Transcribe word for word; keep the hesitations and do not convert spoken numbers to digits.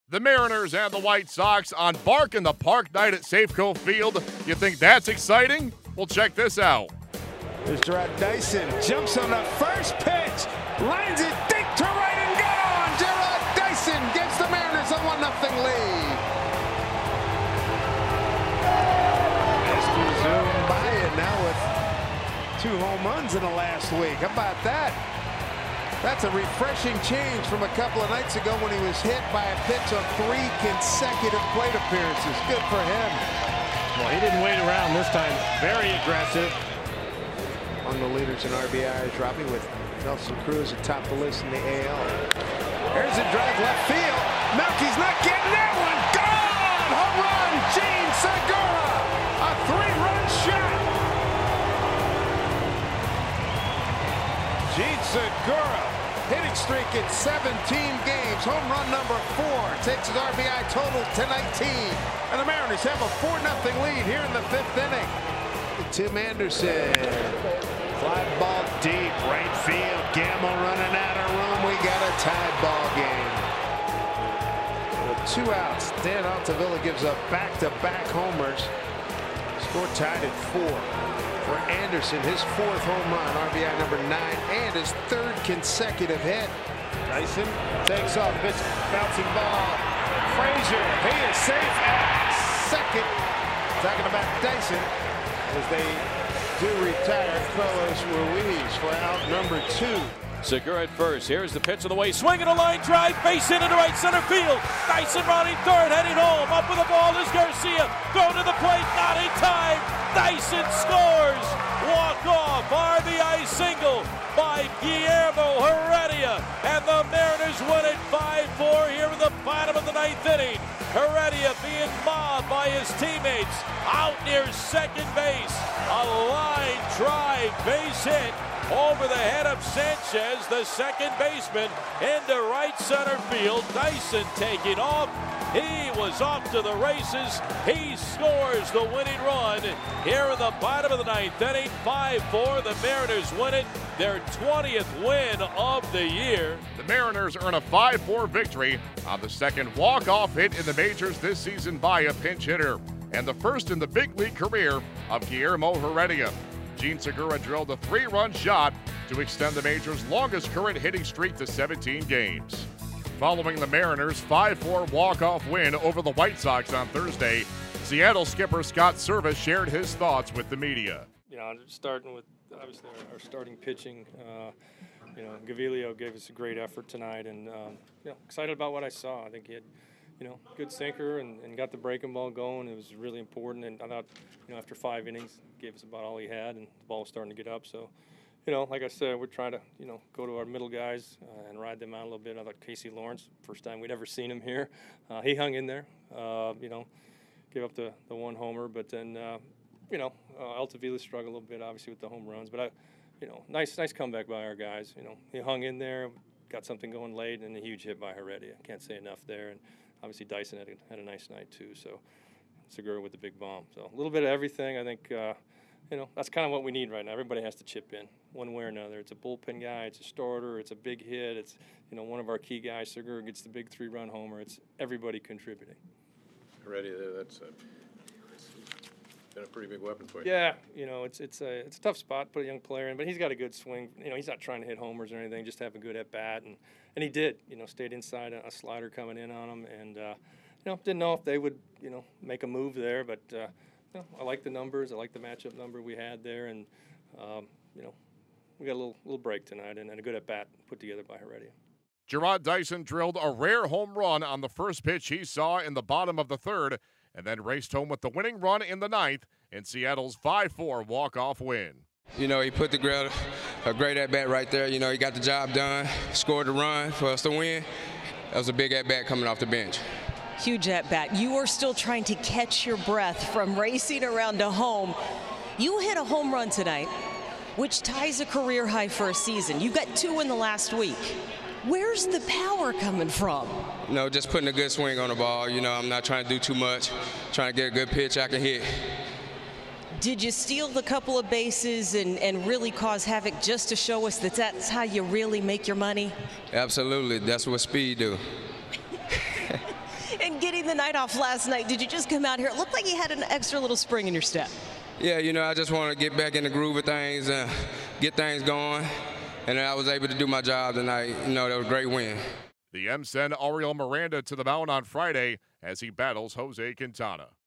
The Mariners and the White Sox on Bark in the Park night at Safeco Field. You think that's exciting? Well, check this out. There's Jarrod Dyson, jumps on the first pitch, lines it deep to right and gone. Jarrod Dyson gives the Mariners a one nothing lead. Has to zoom by it now with two home runs in the last week. How about that? That's a refreshing change from a couple of nights ago when he was hit by a pitch on three consecutive plate appearances. Good for him. Well, he didn't wait around this time. Very aggressive. Among the leaders in R B Is, Robbie, with Nelson Cruz atop the list in the A L. There's a drive left field. Melky's not getting that one. Gone! Home run! Gene Segura! A three-run shot! Gene Segura, hitting streak in seventeen games. Home run number four takes his R B I total to nineteen. And the Mariners have a four nothing lead here in the fifth inning. Tim Anderson. Fly ball deep, right field. Gamble running out of room. We got a tied ball game. With two outs, Dan Altavilla gives up back-to-back homers. Score tied at four. For Anderson, his fourth home run, R B I number nine, and his third consecutive hit. Dyson takes off this bouncing ball. Frazier, he is safe at second. Talking about Dyson as they do retire Carlos Ruiz for out number two. Segura at first. Here's the pitch of the way. Swinging a line drive. Base hit into right center field. Dyson running third. Heading home. Up with the ball is Garcia. Throw to the plate. Not in time. Dyson scores. Walk off. R B I single by Guillermo Heredia. And the Mariners win it five four here in the bottom of the ninth inning. Heredia being mobbed by his teammates. Out near second base. A line drive. Base hit over the head of Sanchez, the second baseman, into right center field. Dyson taking off. He was off to the races. He scores the winning run here in the bottom of the ninth inning. five four. The Mariners win it. Their twentieth win of the year. The Mariners earn a five four victory on the second walk-off hit in the majors this season by a pinch hitter, and the first in the big league career of Guillermo Heredia. Gene Segura drilled a three-run shot to extend the major's longest current hitting streak to seventeen games. Following the Mariners' five four walk-off win over the White Sox on Thursday, Seattle skipper Scott Servais shared his thoughts with the media. You know, starting with obviously our, our starting pitching, uh, you know, Gaviglio gave us a great effort tonight, and um, you know, excited about what I saw. I think he had, you know, good sinker and, and got the breaking ball going. It was really important, and I thought, you know, after five innings, gave us about all he had, and the ball was starting to get up. So, you know, like I said, we're trying to, you know, go to our middle guys uh, and ride them out a little bit. I thought Casey Lawrence, first time we'd ever seen him here, uh, he hung in there, uh, you know, gave up the, the one homer, but then, uh, you know, uh, Altavilla struggled a little bit, obviously, with the home runs. But, I, you know, nice nice comeback by our guys. You know, he hung in there, got something going late, and a huge hit by Heredia. Can't say enough there. And obviously Dyson had a, had a nice night, too. So Segura with the big bomb. So a little bit of everything. I think, uh, you know, that's kind of what we need right now. Everybody has to chip in one way or another. It's a bullpen guy. It's a starter. It's a big hit. It's, you know, one of our key guys. Segura gets the big three-run homer. It's everybody contributing. Heredia, that's a, been a pretty big weapon for you. Yeah, you know, it's it's a it's a tough spot to put a young player in, but he's got a good swing. You know, he's not trying to hit homers or anything, just have a good at bat, and and he did. You know, stayed inside a, a slider coming in on him, and uh, you know, didn't know if they would, you know, make a move there, but uh, you know, I like the numbers. I like the matchup number we had there, and um, you know, we got a little little break tonight, and, and a good at bat put together by Heredia. Jarrod Dyson drilled a rare home run on the first pitch he saw in the bottom of the third, and then raced home with the winning run in the ninth in Seattle's five four walk-off win. You know, he put the ground, a great at-bat right there. You know, he got the job done, scored the run for us to win. That was a big at-bat coming off the bench. Huge at-bat. You are still trying to catch your breath from racing around to home. You hit a home run tonight, which ties a career high for a season. You got two in the last week. Where's the power coming from? You know, just putting a good swing on the ball. You know, I'm not trying to do too much, trying to get a good pitch I can hit. Did you steal the couple of bases and, and really cause havoc just to show us that that's how you really make your money? Absolutely. That's what speed do. getting the night off last night? Did you just come out here? It looked like you had an extra little spring in your step. Yeah, you know, I just want to get back in the groove of things and get things going. And I was able to do my job tonight. You know, that was a great win. The M S N Ariel Miranda to the mound on Friday as he battles Jose Quintana.